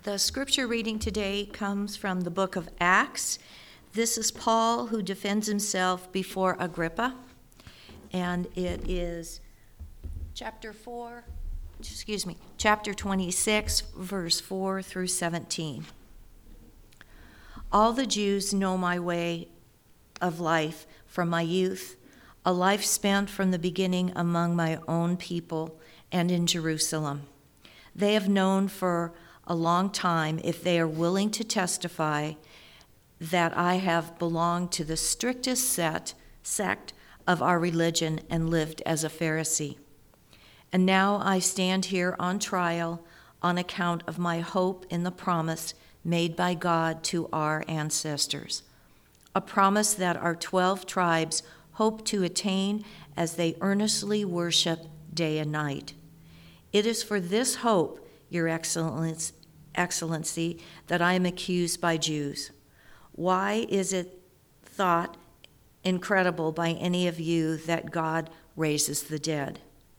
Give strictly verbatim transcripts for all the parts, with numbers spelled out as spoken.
The scripture reading today comes from the book of Acts. This is Paul who defends himself before Agrippa, and it is chapter four, excuse me, chapter twenty-six, verse four through seventeen. All the Jews know my way of life from my youth, a life spent from the beginning among my own people and in Jerusalem. They have known for a long time, if they are willing to testify, that I have belonged to the strictest set, sect of our religion and lived as a Pharisee. And now I stand here on trial on account of my hope in the promise made by God to our ancestors, a promise that our twelve tribes hope to attain as they earnestly worship day and night. It is for this hope, Your Excellency, that I am accused by Jews. Why is it thought incredible by any of you that God raises the dead?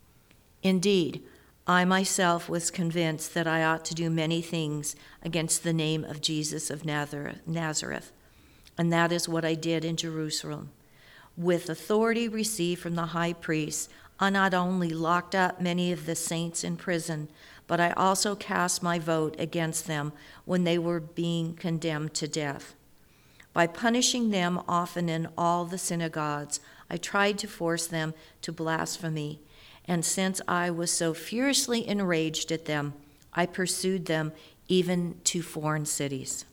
Indeed, I myself was convinced that I ought to do many things against the name of Jesus of Nazareth, and that is what I did in Jerusalem. With authority received from the high priest, I not only locked up many of the saints in prison, but I also cast my vote against them when they were being condemned to death. By punishing them often in all the synagogues, I tried to force them to blasphemy, and since I was so furiously enraged at them, I pursued them even to foreign cities.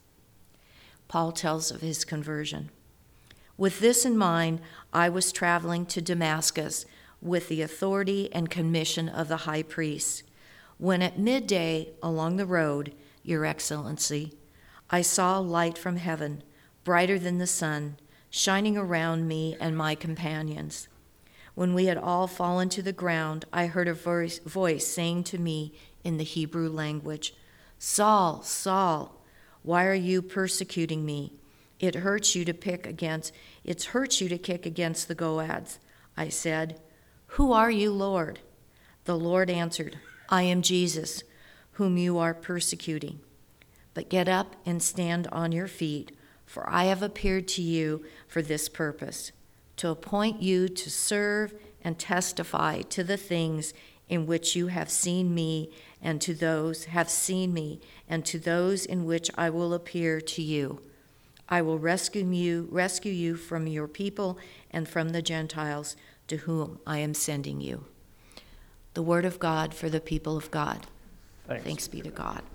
Paul tells of his conversion. With this in mind, I was traveling to Damascus with the authority and commission of the high priest, when at midday along the road, Your Excellency, I saw a light from heaven, brighter than the sun, shining around me and my companions. When we had all fallen to the ground, I heard a voice, voice saying to me in the Hebrew language, "Saul, Saul, why are you persecuting me? It hurts you to pick against, it hurts you to kick against the goads." I said, "Who are you, Lord?" The Lord answered, "I am Jesus, whom you are persecuting. But get up and stand on your feet, for I have appeared to you for this purpose, to appoint you to serve and testify to the things in which you have seen me, and to those have seen me, and to those in which I will appear to you. I will rescue you, rescue you from your people and from the Gentiles to whom I am sending you." The word of God for the people of God. Thanks, Thanks be to God.